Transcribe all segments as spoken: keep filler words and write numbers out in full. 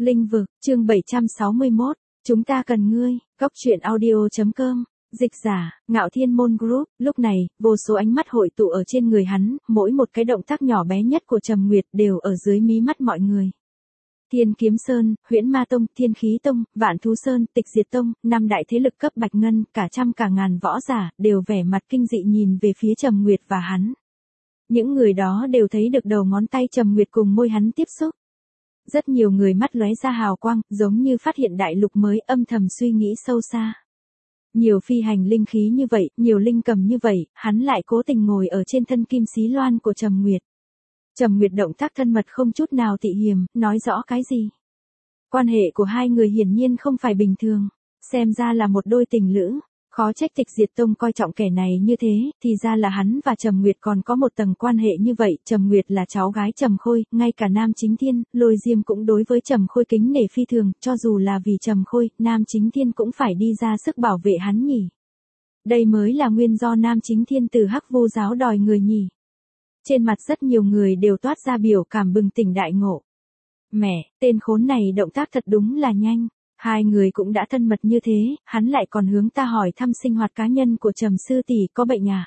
Linh vực, chương bảy trăm sáu mươi mốt, chúng ta cần ngươi, Cốc truyện audio.com, dịch giả, Ngạo Thiên Môn Group. Lúc này, vô số ánh mắt hội tụ ở trên người hắn, mỗi một cái động tác nhỏ bé nhất của Trầm Nguyệt đều ở dưới mí mắt mọi người. Thiên Kiếm Sơn, Huyễn Ma Tông, Thiên Khí Tông, Vạn Thú Sơn, Tịch Diệt Tông, năm đại thế lực cấp bạch ngân, cả trăm cả ngàn võ giả, đều vẻ mặt kinh dị nhìn về phía Trầm Nguyệt và hắn. Những người đó đều thấy được đầu ngón tay Trầm Nguyệt cùng môi hắn tiếp xúc. Rất nhiều người mắt lóe ra hào quang, giống như phát hiện đại lục mới, âm thầm suy nghĩ sâu xa. Nhiều phi hành linh khí như vậy, nhiều linh cầm như vậy, hắn lại cố tình ngồi ở trên thân kim xí loan của Trầm Nguyệt. Trầm Nguyệt động tác thân mật không chút nào tị hiềm, nói rõ cái gì? Quan hệ của hai người hiển nhiên không phải bình thường, xem ra là một đôi tình lữ. Khó trách Tịch Diệt Tông coi trọng kẻ này như thế, thì ra là hắn và Trầm Nguyệt còn có một tầng quan hệ như vậy. Trầm Nguyệt là cháu gái Trầm Khôi, ngay cả Nam Chính Thiên, Lôi Diêm cũng đối với Trầm Khôi kính nể phi thường, cho dù là vì Trầm Khôi, Nam Chính Thiên cũng phải đi ra sức bảo vệ hắn nhỉ. Đây mới là nguyên do Nam Chính Thiên từ Hắc Vu giáo đòi người nhỉ. Trên mặt rất nhiều người đều toát ra biểu cảm bừng tỉnh đại ngộ. Mẹ, tên khốn này động tác thật đúng là nhanh. Hai người cũng đã thân mật như thế, hắn lại còn hướng ta hỏi thăm sinh hoạt cá nhân của Trầm sư tỷ có bệnh à?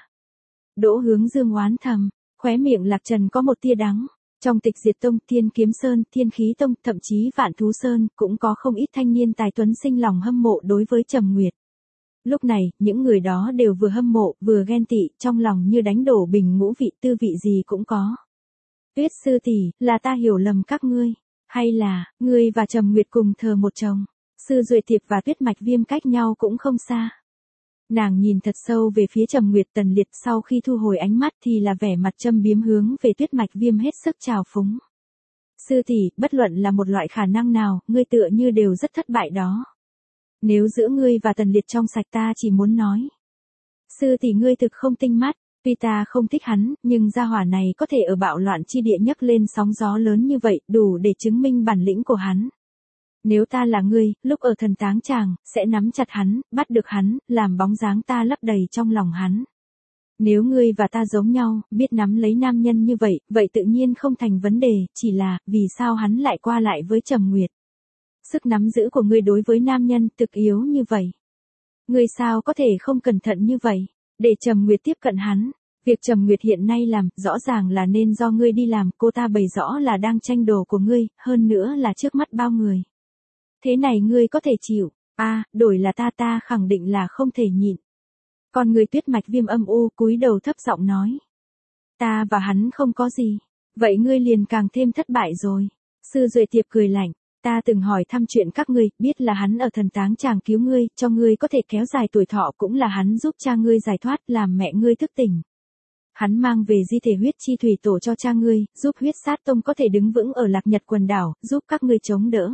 Đỗ Hướng Dương oán thầm, khóe miệng Lạc Trần có một tia đắng. Trong Tịch Diệt Tông, Thiên Kiếm Sơn, Thiên Khí Tông, thậm chí Vạn Thú Sơn, cũng có không ít thanh niên tài tuấn sinh lòng hâm mộ đối với Trầm Nguyệt. Lúc này, những người đó đều vừa hâm mộ, vừa ghen tị, trong lòng như đánh đổ bình ngũ vị, tư vị gì cũng có. Tuyết sư tỷ, là ta hiểu lầm các ngươi, hay là, ngươi và Trầm Nguyệt cùng thờ một chồng? Sư Duệ Tiệp và Tuyết Mạch Viêm cách nhau cũng không xa. Nàng nhìn thật sâu về phía Trầm Nguyệt. Tần Liệt sau khi thu hồi ánh mắt thì là vẻ mặt châm biếm hướng về Tuyết Mạch Viêm hết sức trào phúng. Sư tỷ, bất luận là một loại khả năng nào, ngươi tựa như đều rất thất bại đó. Nếu giữa ngươi và Tần Liệt trong sạch, ta chỉ muốn nói. Sư tỷ ngươi thực không tinh mắt, tuy ta không thích hắn, nhưng gia hỏa này có thể ở bạo loạn chi địa nhấc lên sóng gió lớn như vậy, đủ để chứng minh bản lĩnh của hắn. Nếu ta là ngươi, lúc ở thần táng tràng, sẽ nắm chặt hắn, bắt được hắn, làm bóng dáng ta lấp đầy trong lòng hắn. Nếu ngươi và ta giống nhau, biết nắm lấy nam nhân như vậy, vậy tự nhiên không thành vấn đề, chỉ là, vì sao hắn lại qua lại với Trầm Nguyệt? Sức nắm giữ của ngươi đối với nam nhân thực yếu như vậy. Ngươi sao có thể không cẩn thận như vậy, để Trầm Nguyệt tiếp cận hắn? Việc Trầm Nguyệt hiện nay làm, rõ ràng là nên do ngươi đi làm, cô ta bày rõ là đang tranh đồ của ngươi, hơn nữa là trước mắt bao người. Thế này ngươi có thể chịu? A, à, đổi là ta ta khẳng định là không thể nhịn. Còn người Tuyết Mạch Viêm âm u cúi đầu thấp giọng nói. Ta và hắn không có gì. Vậy ngươi liền càng thêm thất bại rồi. Sư Duệ Tiệp cười lạnh. Ta từng hỏi thăm chuyện các ngươi, biết là hắn ở thần táng tràng cứu ngươi, cho ngươi có thể kéo dài tuổi thọ, cũng là hắn giúp cha ngươi giải thoát, làm mẹ ngươi thức tỉnh. Hắn mang về di thể huyết chi thủy tổ cho cha ngươi, giúp huyết sát tông có thể đứng vững ở Lạc Nhật quần đảo, giúp các ngươi chống đỡ.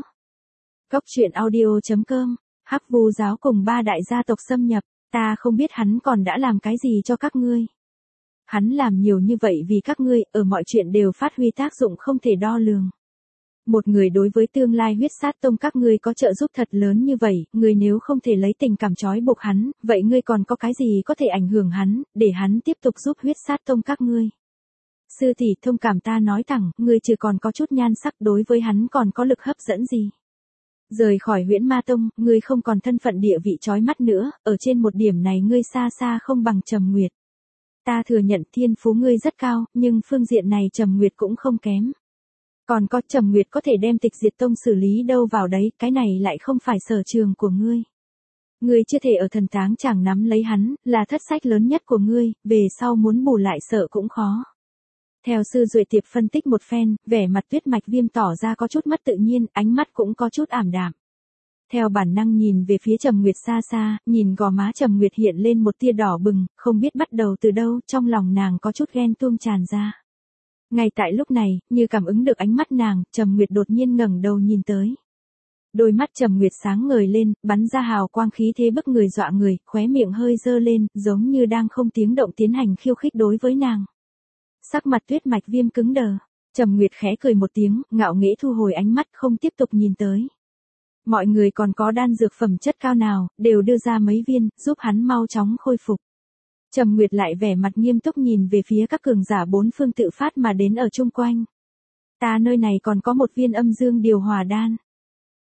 Cốc truyện audio.com, Hắc Vu giáo cùng ba đại gia tộc xâm nhập, ta không biết hắn còn đã làm cái gì cho các ngươi. Hắn làm nhiều như vậy vì các ngươi, ở mọi chuyện đều phát huy tác dụng không thể đo lường. Một người đối với tương lai huyết sát tông các ngươi có trợ giúp thật lớn như vậy, ngươi nếu không thể lấy tình cảm trói buộc hắn, vậy ngươi còn có cái gì có thể ảnh hưởng hắn, để hắn tiếp tục giúp huyết sát tông các ngươi. Sư tỷ, thông cảm, ta nói thẳng, ngươi chỉ còn có chút nhan sắc, đối với hắn còn có lực hấp dẫn gì. Rời khỏi Huyễn Ma Tông, ngươi không còn thân phận địa vị chói mắt nữa, ở trên một điểm này ngươi xa xa không bằng Trầm Nguyệt. Ta thừa nhận thiên phú ngươi rất cao, nhưng phương diện này Trầm Nguyệt cũng không kém. Còn có, Trầm Nguyệt có thể đem Tịch Diệt Tông xử lý đâu vào đấy, cái này lại không phải sở trường của ngươi. Ngươi chưa thể ở thần táng chẳng nắm lấy hắn, là thất sách lớn nhất của ngươi, về sau muốn bù lại sợ cũng khó. Theo Sư Duệ Tiệp phân tích một phen, vẻ mặt Tuyết Mạch Viêm tỏ ra có chút mất tự nhiên, ánh mắt cũng có chút ảm đạm. Theo bản năng nhìn về phía Trầm Nguyệt xa xa, nhìn gò má Trầm Nguyệt hiện lên một tia đỏ bừng, không biết bắt đầu từ đâu, trong lòng nàng có chút ghen tuông tràn ra. Ngay tại lúc này, như cảm ứng được ánh mắt nàng, Trầm Nguyệt đột nhiên ngẩng đầu nhìn tới. Đôi mắt Trầm Nguyệt sáng ngời lên, bắn ra hào quang khí thế bức người dọa người, khóe miệng hơi dơ lên, giống như đang không tiếng động tiến hành khiêu khích đối với nàng. Sắc mặt Tuyết Mạch Viêm cứng đờ, Trầm Nguyệt khẽ cười một tiếng, ngạo nghễ thu hồi ánh mắt, không tiếp tục nhìn tới. Mọi người còn có đan dược phẩm chất cao nào, đều đưa ra mấy viên, giúp hắn mau chóng khôi phục. Trầm Nguyệt lại vẻ mặt nghiêm túc nhìn về phía các cường giả bốn phương tự phát mà đến ở chung quanh. Ta nơi này còn có một viên âm dương điều hòa đan.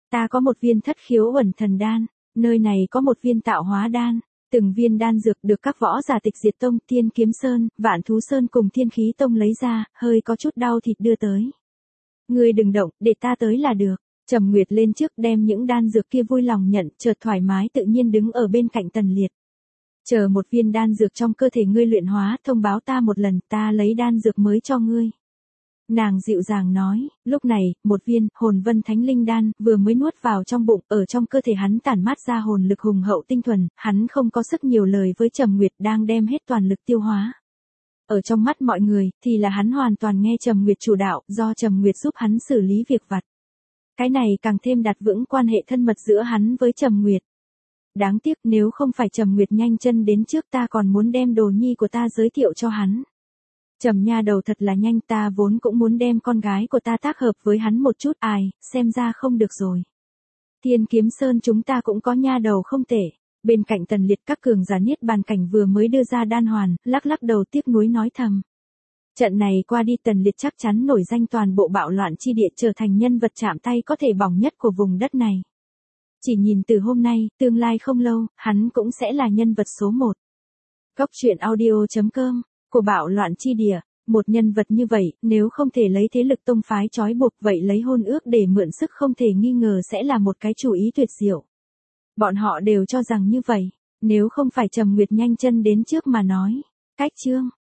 Ta có một viên thất khiếu uẩn thần đan, nơi này có một viên tạo hóa đan. Từng viên đan dược được các võ giả Tịch Diệt Tông, Thiên Kiếm Sơn, Vạn Thú Sơn cùng Thiên Khí Tông lấy ra, hơi có chút đau thịt đưa tới. Ngươi đừng động, để ta tới là được. Trầm Nguyệt lên trước đem những đan dược kia vui lòng nhận, chợt thoải mái tự nhiên đứng ở bên cạnh Tần Liệt. Chờ một viên đan dược trong cơ thể ngươi luyện hóa, thông báo ta một lần, ta lấy đan dược mới cho ngươi. Nàng dịu dàng nói, lúc này, một viên, hồn vân thánh linh đan, vừa mới nuốt vào trong bụng, ở trong cơ thể hắn tản mát ra hồn lực hùng hậu tinh thuần, hắn không có sức nhiều lời với Trầm Nguyệt đang đem hết toàn lực tiêu hóa. Ở trong mắt mọi người, thì là hắn hoàn toàn nghe Trầm Nguyệt chủ đạo, do Trầm Nguyệt giúp hắn xử lý việc vặt. Cái này càng thêm đặt vững quan hệ thân mật giữa hắn với Trầm Nguyệt. Đáng tiếc nếu không phải Trầm Nguyệt nhanh chân đến trước ta còn muốn đem đồ nhi của ta giới thiệu cho hắn. Trầm nha đầu thật là nhanh, ta vốn cũng muốn đem con gái của ta tác hợp với hắn một chút, ai, xem ra không được rồi. Thiên Kiếm Sơn chúng ta cũng có nha đầu không tệ. Bên cạnh Tần Liệt các cường giả niết bàn cảnh vừa mới đưa ra đan hoàn, lắc lắc đầu tiếc nuối nói thầm. Trận này qua đi Tần Liệt chắc chắn nổi danh toàn bộ bạo loạn chi địa, trở thành nhân vật chạm tay có thể bỏng nhất của vùng đất này. Chỉ nhìn từ hôm nay, tương lai không lâu, hắn cũng sẽ là nhân vật số một. Góc truyện audio chấm com, của bạo loạn chi địa, một nhân vật như vậy, nếu không thể lấy thế lực tông phái trói buộc vậy lấy hôn ước để mượn sức không thể nghi ngờ sẽ là một cái chủ ý tuyệt diệu. Bọn họ đều cho rằng như vậy, nếu không phải Trầm Nguyệt nhanh chân đến trước mà nói. Cách chương